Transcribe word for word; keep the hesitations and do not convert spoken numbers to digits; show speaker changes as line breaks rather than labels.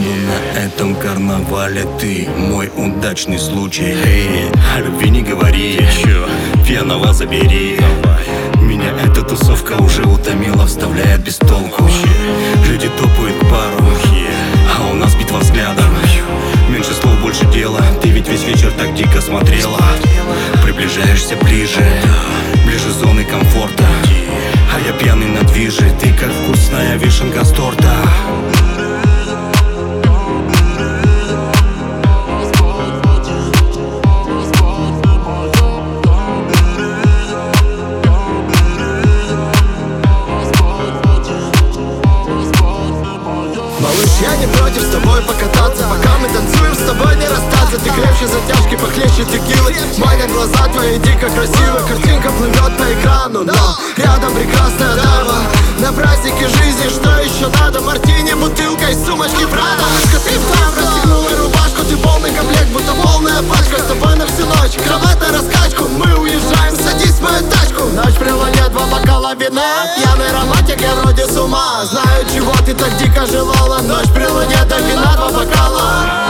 на этом карнавале ты мой удачный случай. Эй, о любви не говори, чё? Пьяного забери. Меня эта тусовка уже утомила, вставляет без толку. Люди топают к пару, а у нас битва взглядом. Меньше слов, больше дела. Ты ведь весь вечер так дико смотрела. Приближаешься ближе, ближе зоны комфорта. А я пьяный на движе, ты как вкусная вишенка с торта.
Малыш, я не против с тобой покататься, пока мы танцуем, с тобой не расстаться. Ты крепче затяжки, похлеще текилы. Маня, глаза твои дико красивы. Картинка плывет по экрану, но рядом прекрасная дама. На празднике жизни что еще надо? Мартини, бутылка и сумочки Прада. Ты в там расстегнула рубашку, ты полный комплект, будто полная пачка. С тобой на всю ночь, кровать на раскачку. Мы уезжаем, садись в мою тачку. Ночь прелоня, два бокала вина. Пьяный романтик, я вроде с ума. Знаю, чего ты так дико желала. Ночь при луне, до вина, два бокала.